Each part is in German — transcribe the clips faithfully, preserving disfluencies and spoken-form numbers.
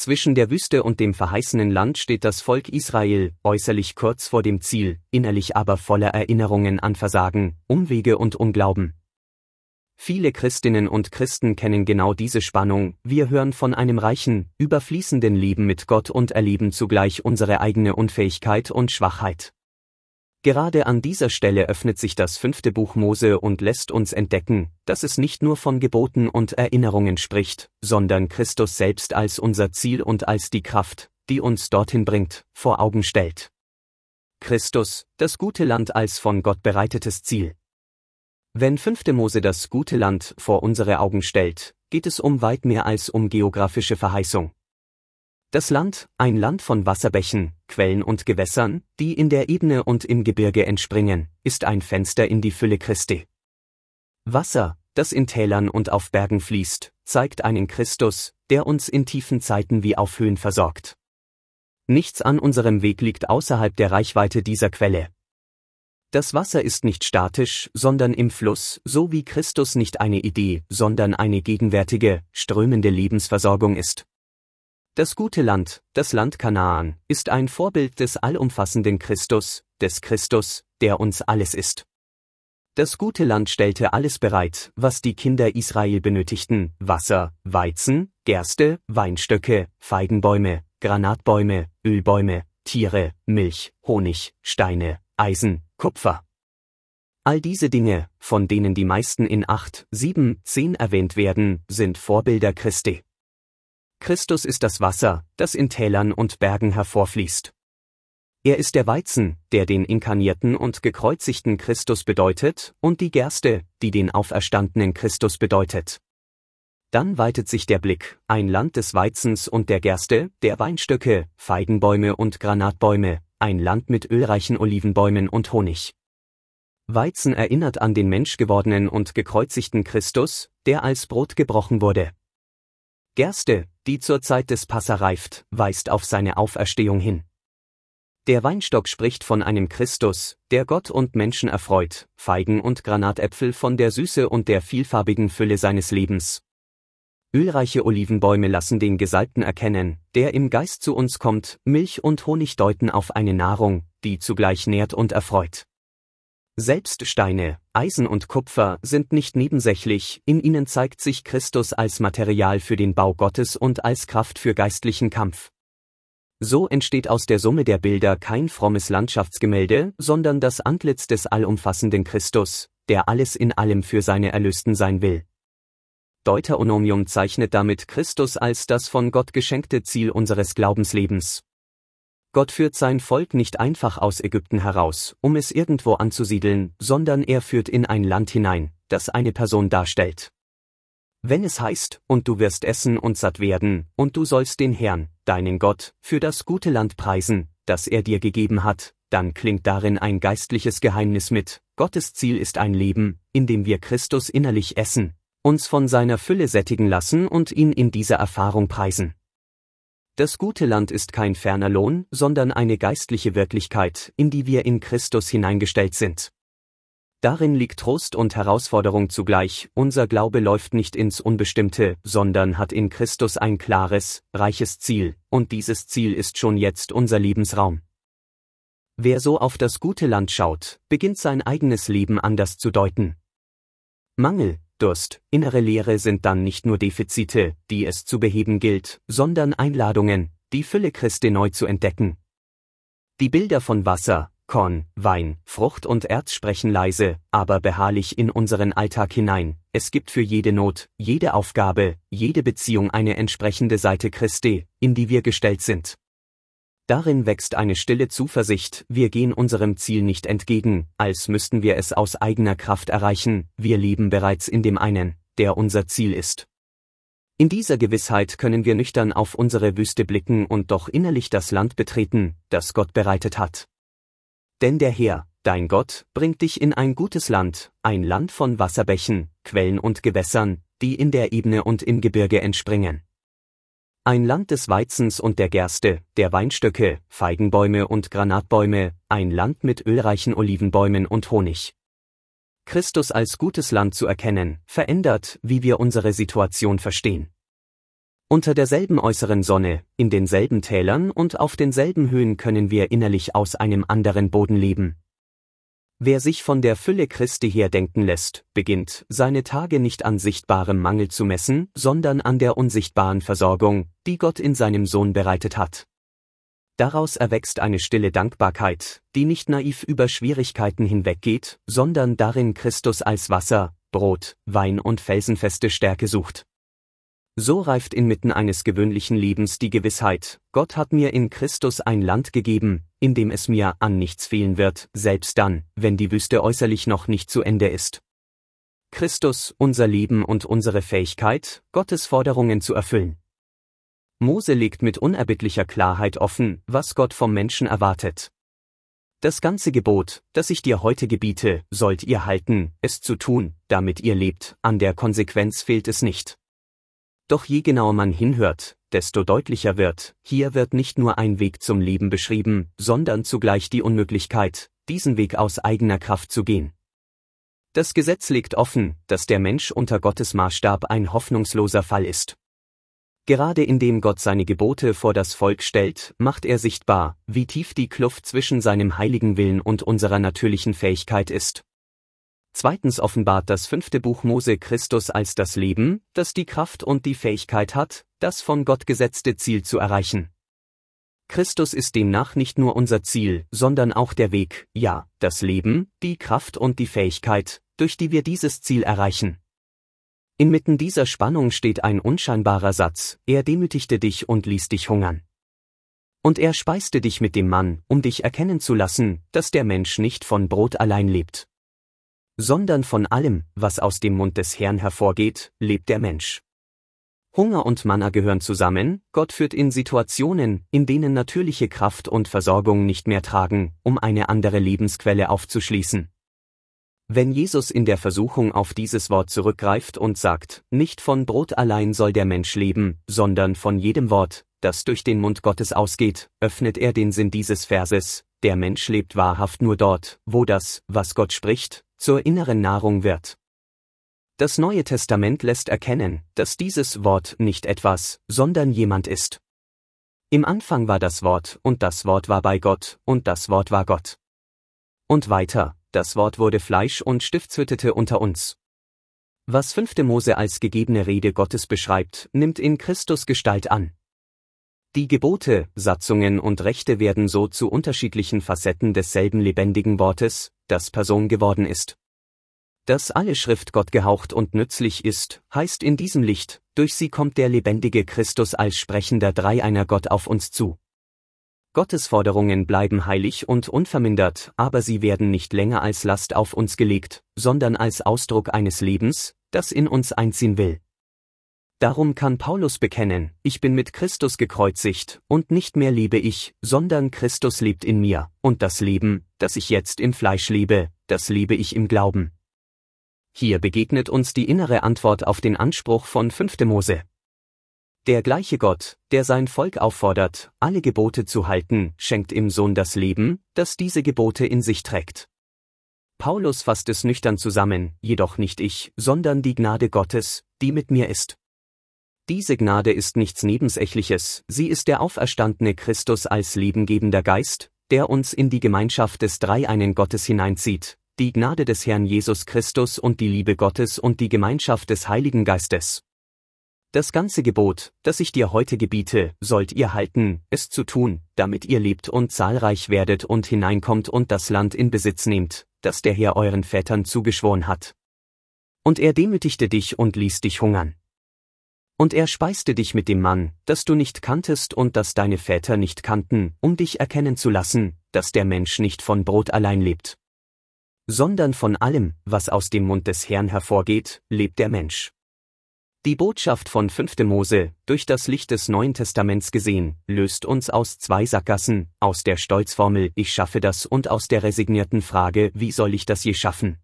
Zwischen der Wüste und dem verheißenen Land steht das Volk Israel, äußerlich kurz vor dem Ziel, innerlich aber voller Erinnerungen an Versagen, Umwege und Unglauben. Viele Christinnen und Christen kennen genau diese Spannung, wir hören von einem reichen, überfließenden Leben mit Gott und erleben zugleich unsere eigene Unfähigkeit und Schwachheit. Gerade an dieser Stelle öffnet sich das fünfte Buch Mose und lässt uns entdecken, dass es nicht nur von Geboten und Erinnerungen spricht, sondern Christus selbst als unser Ziel und als die Kraft, die uns dorthin bringt, vor Augen stellt. Christus, das gute Land als von Gott bereitetes Ziel. Wenn fünfte Mose das gute Land vor unsere Augen stellt, geht es um weit mehr als um geografische Verheißung. Das Land, ein Land von Wasserbächen, Quellen und Gewässern, die in der Ebene und im Gebirge entspringen, ist ein Fenster in die Fülle Christi. Wasser, das in Tälern und auf Bergen fließt, zeigt einen Christus, der uns in tiefen Zeiten wie auf Höhen versorgt. Nichts an unserem Weg liegt außerhalb der Reichweite dieser Quelle. Das Wasser ist nicht statisch, sondern im Fluss, so wie Christus nicht eine Idee, sondern eine gegenwärtige, strömende Lebensversorgung ist. Das gute Land, das Land Kanaan, ist ein Vorbild des allumfassenden Christus, des Christus, der uns alles ist. Das gute Land stellte alles bereit, was die Kinder Israel benötigten: Wasser, Weizen, Gerste, Weinstöcke, Feigenbäume, Granatbäume, Ölbäume, Tiere, Milch, Honig, Steine, Eisen, Kupfer. All diese Dinge, von denen die meisten in acht, sieben, zehn erwähnt werden, sind Vorbilder Christi. Christus ist das Wasser, das in Tälern und Bergen hervorfließt. Er ist der Weizen, der den inkarnierten und gekreuzigten Christus bedeutet, und die Gerste, die den auferstandenen Christus bedeutet. Dann weitet sich der Blick, ein Land des Weizens und der Gerste, der Weinstöcke, Feigenbäume und Granatbäume, ein Land mit ölreichen Olivenbäumen und Honig. Weizen erinnert an den menschgewordenen und gekreuzigten Christus, der als Brot gebrochen wurde. Gerste, die zur Zeit des Passa reift, weist auf seine Auferstehung hin. Der Weinstock spricht von einem Christus, der Gott und Menschen erfreut, Feigen und Granatäpfel von der Süße und der vielfarbigen Fülle seines Lebens. Ölreiche Olivenbäume lassen den Gesalbten erkennen, der im Geist zu uns kommt, Milch und Honig deuten auf eine Nahrung, die zugleich nährt und erfreut. Selbst Steine, Eisen und Kupfer sind nicht nebensächlich, in ihnen zeigt sich Christus als Material für den Bau Gottes und als Kraft für geistlichen Kampf. So entsteht aus der Summe der Bilder kein frommes Landschaftsgemälde, sondern das Antlitz des allumfassenden Christus, der alles in allem für seine Erlösten sein will. Deuteronomium zeichnet damit Christus als das von Gott geschenkte Ziel unseres Glaubenslebens. Gott führt sein Volk nicht einfach aus Ägypten heraus, um es irgendwo anzusiedeln, sondern er führt in ein Land hinein, das eine Person darstellt. Wenn es heißt, und du wirst essen und satt werden, und du sollst den Herrn, deinen Gott, für das gute Land preisen, das er dir gegeben hat, dann klingt darin ein geistliches Geheimnis mit. Gottes Ziel ist ein Leben, in dem wir Christus innerlich essen, uns von seiner Fülle sättigen lassen und ihn in dieser Erfahrung preisen. Das gute Land ist kein ferner Lohn, sondern eine geistliche Wirklichkeit, in die wir in Christus hineingestellt sind. Darin liegt Trost und Herausforderung zugleich, unser Glaube läuft nicht ins Unbestimmte, sondern hat in Christus ein klares, reiches Ziel, und dieses Ziel ist schon jetzt unser Lebensraum. Wer so auf das gute Land schaut, beginnt sein eigenes Leben anders zu deuten. Mangel, Durst, innere Leere sind dann nicht nur Defizite, die es zu beheben gilt, sondern Einladungen, die Fülle Christi neu zu entdecken. Die Bilder von Wasser, Korn, Wein, Frucht und Erz sprechen leise, aber beharrlich in unseren Alltag hinein. Es gibt für jede Not, jede Aufgabe, jede Beziehung eine entsprechende Seite Christi, in die wir gestellt sind. Darin wächst eine stille Zuversicht, wir gehen unserem Ziel nicht entgegen, als müssten wir es aus eigener Kraft erreichen, wir leben bereits in dem einen, der unser Ziel ist. In dieser Gewissheit können wir nüchtern auf unsere Wüste blicken und doch innerlich das Land betreten, das Gott bereitet hat. Denn der Herr, dein Gott, bringt dich in ein gutes Land, ein Land von Wasserbächen, Quellen und Gewässern, die in der Ebene und im Gebirge entspringen. Ein Land des Weizens und der Gerste, der Weinstöcke, Feigenbäume und Granatbäume, ein Land mit ölreichen Olivenbäumen und Honig. Christus als gutes Land zu erkennen, verändert, wie wir unsere Situation verstehen. Unter derselben äußeren Sonne, in denselben Tälern und auf denselben Höhen können wir innerlich aus einem anderen Boden leben. Wer sich von der Fülle Christi her denken lässt, beginnt, seine Tage nicht an sichtbarem Mangel zu messen, sondern an der unsichtbaren Versorgung, die Gott in seinem Sohn bereitet hat. Daraus erwächst eine stille Dankbarkeit, die nicht naiv über Schwierigkeiten hinweggeht, sondern darin Christus als Wasser, Brot, Wein und felsenfeste Stärke sucht. So reift inmitten eines gewöhnlichen Lebens die Gewissheit, Gott hat mir in Christus ein Land gegeben, in dem es mir an nichts fehlen wird, selbst dann, wenn die Wüste äußerlich noch nicht zu Ende ist. Christus, unser Leben und unsere Fähigkeit, Gottes Forderungen zu erfüllen. Mose legt mit unerbittlicher Klarheit offen, was Gott vom Menschen erwartet. Das ganze Gebot, das ich dir heute gebiete, sollt ihr halten, es zu tun, damit ihr lebt, an der Konsequenz fehlt es nicht. Doch je genauer man hinhört, desto deutlicher wird, hier wird nicht nur ein Weg zum Leben beschrieben, sondern zugleich die Unmöglichkeit, diesen Weg aus eigener Kraft zu gehen. Das Gesetz legt offen, dass der Mensch unter Gottes Maßstab ein hoffnungsloser Fall ist. Gerade indem Gott seine Gebote vor das Volk stellt, macht er sichtbar, wie tief die Kluft zwischen seinem heiligen Willen und unserer natürlichen Fähigkeit ist. Zweitens offenbart das fünfte Buch Mose Christus als das Leben, das die Kraft und die Fähigkeit hat, das von Gott gesetzte Ziel zu erreichen. Christus ist demnach nicht nur unser Ziel, sondern auch der Weg, ja, das Leben, die Kraft und die Fähigkeit, durch die wir dieses Ziel erreichen. Inmitten dieser Spannung steht ein unscheinbarer Satz: Er demütigte dich und ließ dich hungern. Und er speiste dich mit dem Mann, um dich erkennen zu lassen, dass der Mensch nicht von Brot allein lebt, sondern von allem, was aus dem Mund des Herrn hervorgeht, lebt der Mensch. Hunger und Manna gehören zusammen, Gott führt in Situationen, in denen natürliche Kraft und Versorgung nicht mehr tragen, um eine andere Lebensquelle aufzuschließen. Wenn Jesus in der Versuchung auf dieses Wort zurückgreift und sagt, nicht von Brot allein soll der Mensch leben, sondern von jedem Wort, das durch den Mund Gottes ausgeht, öffnet er den Sinn dieses Verses: Der Mensch lebt wahrhaft nur dort, wo das, was Gott spricht, zur inneren Nahrung wird. Das Neue Testament lässt erkennen, dass dieses Wort nicht etwas, sondern jemand ist. Im Anfang war das Wort, und das Wort war bei Gott, und das Wort war Gott. Und weiter, das Wort wurde Fleisch und stiftshüttete unter uns. Was fünfte Mose als gegebene Rede Gottes beschreibt, nimmt in Christus Gestalt an. Die Gebote, Satzungen und Rechte werden so zu unterschiedlichen Facetten desselben lebendigen Wortes, das Person geworden ist. Dass alle Schrift Gott gehaucht und nützlich ist, heißt in diesem Licht, durch sie kommt der lebendige Christus als sprechender Dreieiner Gott auf uns zu. Gottes Forderungen bleiben heilig und unvermindert, aber sie werden nicht länger als Last auf uns gelegt, sondern als Ausdruck eines Lebens, das in uns einziehen will. Darum kann Paulus bekennen: Ich bin mit Christus gekreuzigt, und nicht mehr lebe ich, sondern Christus lebt in mir, und das Leben, das ich jetzt im Fleisch lebe, das lebe ich im Glauben. Hier begegnet uns die innere Antwort auf den Anspruch von fünfte Mose. Der gleiche Gott, der sein Volk auffordert, alle Gebote zu halten, schenkt im Sohn das Leben, das diese Gebote in sich trägt. Paulus fasst es nüchtern zusammen: Jedoch nicht ich, sondern die Gnade Gottes, die mit mir ist. Diese Gnade ist nichts Nebensächliches, sie ist der auferstandene Christus als lebengebender Geist, der uns in die Gemeinschaft des dreieinen Gottes hineinzieht, die Gnade des Herrn Jesus Christus und die Liebe Gottes und die Gemeinschaft des Heiligen Geistes. Das ganze Gebot, das ich dir heute gebiete, sollt ihr halten, es zu tun, damit ihr lebt und zahlreich werdet und hineinkommt und das Land in Besitz nehmt, das der Herr euren Vätern zugeschworen hat. Und er demütigte dich und ließ dich hungern. Und er speiste dich mit dem Mann, das du nicht kanntest und das deine Väter nicht kannten, um dich erkennen zu lassen, dass der Mensch nicht von Brot allein lebt, sondern von allem, was aus dem Mund des Herrn hervorgeht, lebt der Mensch. Die Botschaft von fünfte Mose, durch das Licht des Neuen Testaments gesehen, löst uns aus zwei Sackgassen, aus der Stolzformel „Ich schaffe das“ und aus der resignierten Frage „Wie soll ich das je schaffen?“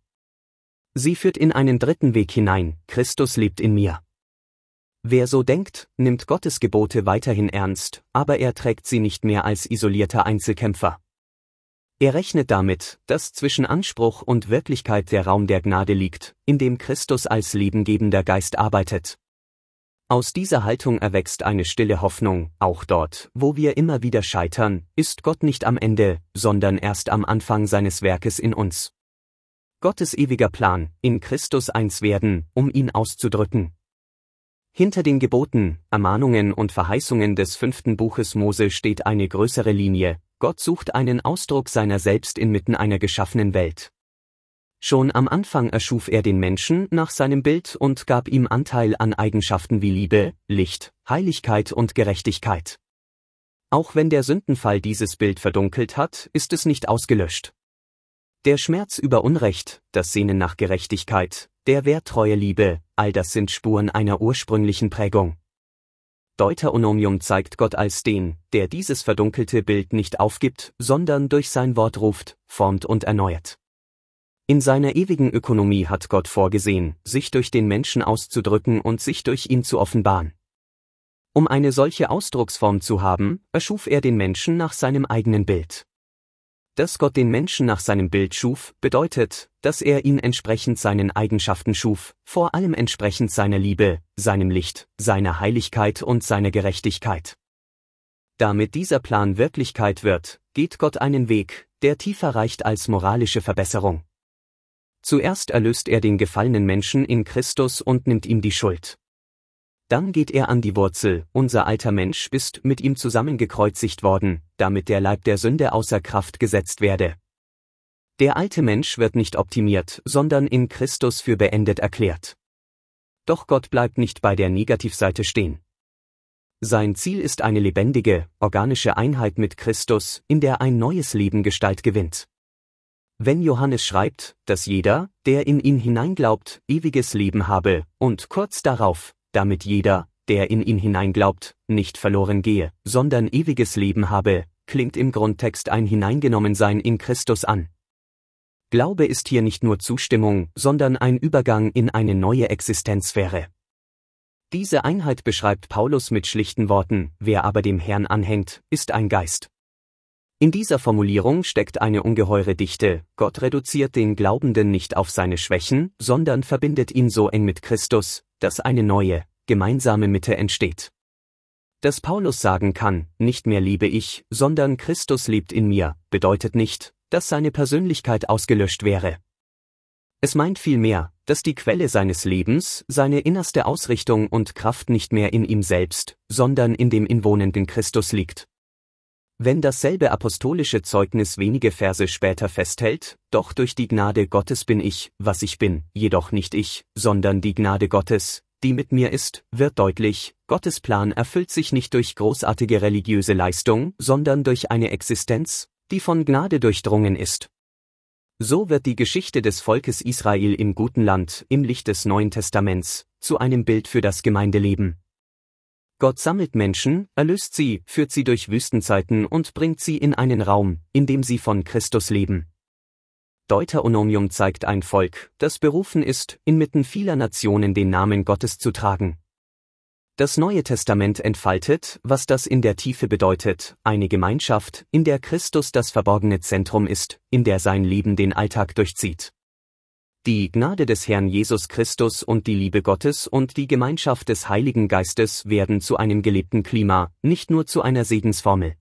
Sie führt in einen dritten Weg hinein: Christus lebt in mir. Wer so denkt, nimmt Gottes Gebote weiterhin ernst, aber er trägt sie nicht mehr als isolierter Einzelkämpfer. Er rechnet damit, dass zwischen Anspruch und Wirklichkeit der Raum der Gnade liegt, in dem Christus als lebengebender Geist arbeitet. Aus dieser Haltung erwächst eine stille Hoffnung, auch dort, wo wir immer wieder scheitern, ist Gott nicht am Ende, sondern erst am Anfang seines Werkes in uns. Gottes ewiger Plan, in Christus eins werden, um ihn auszudrücken. Hinter den Geboten, Ermahnungen und Verheißungen des fünften Buches Mose steht eine größere Linie: Gott sucht einen Ausdruck seiner selbst inmitten einer geschaffenen Welt. Schon am Anfang erschuf er den Menschen nach seinem Bild und gab ihm Anteil an Eigenschaften wie Liebe, Licht, Heiligkeit und Gerechtigkeit. Auch wenn der Sündenfall dieses Bild verdunkelt hat, ist es nicht ausgelöscht. Der Schmerz über Unrecht, das Sehnen nach Gerechtigkeit, der werttreue Liebe, all das sind Spuren einer ursprünglichen Prägung. Deuteronomium zeigt Gott als den, der dieses verdunkelte Bild nicht aufgibt, sondern durch sein Wort ruft, formt und erneuert. In seiner ewigen Ökonomie hat Gott vorgesehen, sich durch den Menschen auszudrücken und sich durch ihn zu offenbaren. Um eine solche Ausdrucksform zu haben, erschuf er den Menschen nach seinem eigenen Bild. Dass Gott den Menschen nach seinem Bild schuf, bedeutet, dass er ihn entsprechend seinen Eigenschaften schuf, vor allem entsprechend seiner Liebe, seinem Licht, seiner Heiligkeit und seiner Gerechtigkeit. Damit dieser Plan Wirklichkeit wird, geht Gott einen Weg, der tiefer reicht als moralische Verbesserung. Zuerst erlöst er den gefallenen Menschen in Christus und nimmt ihm die Schuld. Dann geht er an die Wurzel: Unser alter Mensch ist mit ihm zusammengekreuzigt worden, damit der Leib der Sünde außer Kraft gesetzt werde. Der alte Mensch wird nicht optimiert, sondern in Christus für beendet erklärt. Doch Gott bleibt nicht bei der Negativseite stehen. Sein Ziel ist eine lebendige, organische Einheit mit Christus, in der ein neues Leben Gestalt gewinnt. Wenn Johannes schreibt, dass jeder, der in ihn hineinglaubt, ewiges Leben habe, und kurz darauf, damit jeder, der in ihn hineinglaubt, nicht verloren gehe, sondern ewiges Leben habe, klingt im Grundtext ein Hineingenommensein in Christus an. Glaube ist hier nicht nur Zustimmung, sondern ein Übergang in eine neue Existenzsphäre. Diese Einheit beschreibt Paulus mit schlichten Worten: Wer aber dem Herrn anhängt, ist ein Geist. In dieser Formulierung steckt eine ungeheure Dichte: Gott reduziert den Glaubenden nicht auf seine Schwächen, sondern verbindet ihn so eng mit Christus, dass eine neue, gemeinsame Mitte entsteht. Dass Paulus sagen kann, nicht mehr lebe ich, sondern Christus lebt in mir, bedeutet nicht, dass seine Persönlichkeit ausgelöscht wäre. Es meint vielmehr, dass die Quelle seines Lebens, seine innerste Ausrichtung und Kraft nicht mehr in ihm selbst, sondern in dem inwohnenden Christus liegt. Wenn dasselbe apostolische Zeugnis wenige Verse später festhält: Doch durch die Gnade Gottes bin ich, was ich bin, jedoch nicht ich, sondern die Gnade Gottes, die mit mir ist, wird deutlich, Gottes Plan erfüllt sich nicht durch großartige religiöse Leistung, sondern durch eine Existenz, die von Gnade durchdrungen ist. So wird die Geschichte des Volkes Israel im guten Land, im Licht des Neuen Testaments, zu einem Bild für das Gemeindeleben. Gott sammelt Menschen, erlöst sie, führt sie durch Wüstenzeiten und bringt sie in einen Raum, in dem sie von Christus leben. Deuteronomium zeigt ein Volk, das berufen ist, inmitten vieler Nationen den Namen Gottes zu tragen. Das Neue Testament entfaltet, was das in der Tiefe bedeutet: eine Gemeinschaft, in der Christus das verborgene Zentrum ist, in der sein Leben den Alltag durchzieht. Die Gnade des Herrn Jesus Christus und die Liebe Gottes und die Gemeinschaft des Heiligen Geistes werden zu einem gelebten Klima, nicht nur zu einer Segensformel.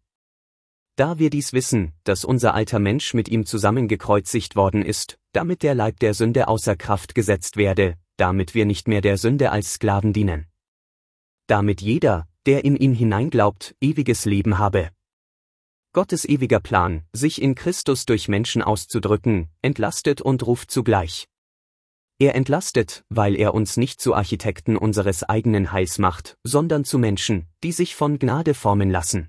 Da wir dies wissen, dass unser alter Mensch mit ihm zusammengekreuzigt worden ist, damit der Leib der Sünde außer Kraft gesetzt werde, damit wir nicht mehr der Sünde als Sklaven dienen. Damit jeder, der in ihn hineinglaubt, ewiges Leben habe. Gottes ewiger Plan, sich in Christus durch Menschen auszudrücken, entlastet und ruft zugleich. Er entlastet, weil er uns nicht zu Architekten unseres eigenen Heils macht, sondern zu Menschen, die sich von Gnade formen lassen.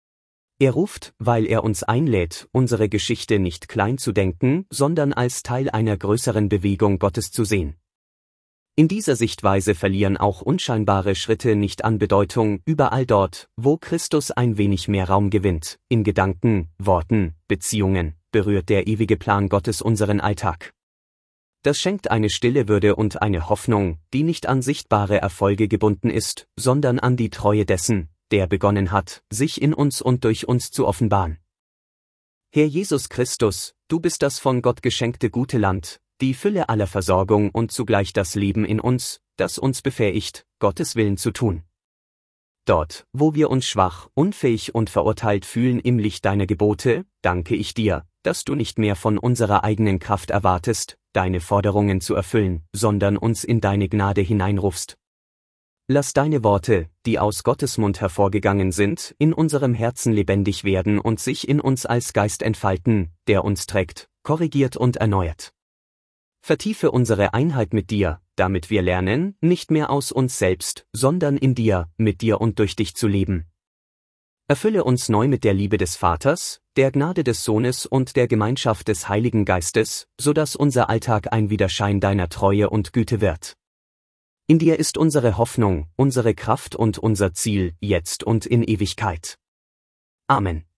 Er ruft, weil er uns einlädt, unsere Geschichte nicht klein zu denken, sondern als Teil einer größeren Bewegung Gottes zu sehen. In dieser Sichtweise verlieren auch unscheinbare Schritte nicht an Bedeutung, überall dort, wo Christus ein wenig mehr Raum gewinnt, in Gedanken, Worten, Beziehungen, berührt der ewige Plan Gottes unseren Alltag. Das schenkt eine stille Würde und eine Hoffnung, die nicht an sichtbare Erfolge gebunden ist, sondern an die Treue dessen, der begonnen hat, sich in uns und durch uns zu offenbaren. Herr Jesus Christus, du bist das von Gott geschenkte gute Land, die Fülle aller Versorgung und zugleich das Leben in uns, das uns befähigt, Gottes Willen zu tun. Dort, wo wir uns schwach, unfähig und verurteilt fühlen im Licht deiner Gebote, danke ich dir, dass du nicht mehr von unserer eigenen Kraft erwartest, deine Forderungen zu erfüllen, sondern uns in deine Gnade hineinrufst. Lass deine Worte, die aus Gottes Mund hervorgegangen sind, in unserem Herzen lebendig werden und sich in uns als Geist entfalten, der uns trägt, korrigiert und erneuert. Vertiefe unsere Einheit mit dir, damit wir lernen, nicht mehr aus uns selbst, sondern in dir, mit dir und durch dich zu leben. Erfülle uns neu mit der Liebe des Vaters, der Gnade des Sohnes und der Gemeinschaft des Heiligen Geistes, so dass unser Alltag ein Widerschein deiner Treue und Güte wird. In dir ist unsere Hoffnung, unsere Kraft und unser Ziel, jetzt und in Ewigkeit. Amen.